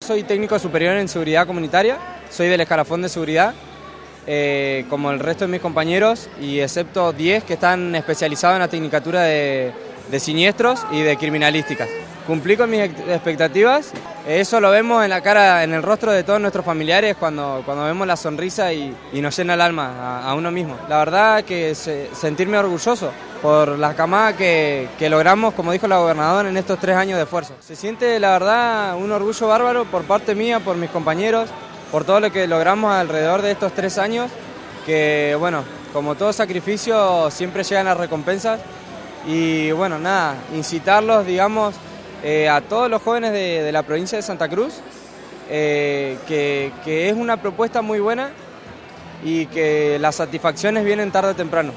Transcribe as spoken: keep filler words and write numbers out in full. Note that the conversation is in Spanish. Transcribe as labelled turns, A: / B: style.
A: Soy técnico superior en seguridad comunitaria, soy del escalafón de seguridad, eh, como el resto de mis compañeros, y excepto diez que están especializados en la tecnicatura de, de siniestros y de criminalísticas. Cumplí con mis expectativas, eso lo vemos en la cara, en el rostro de todos nuestros familiares cuando, cuando vemos la sonrisa y, y nos llena el alma a, a uno mismo. La verdad que se, sentirme orgulloso por la camada que, que logramos, como dijo la gobernadora, en estos tres años de esfuerzo. Se siente, la verdad, un orgullo bárbaro por parte mía, por mis compañeros, por todo lo que logramos alrededor de estos tres años, que, bueno, como todo sacrificio, siempre llegan las recompensas. Y, bueno, nada, incitarlos, digamos, eh, a todos los jóvenes de, de la provincia de Santa Cruz, eh, que, que es una propuesta muy buena y que las satisfacciones vienen tarde o temprano.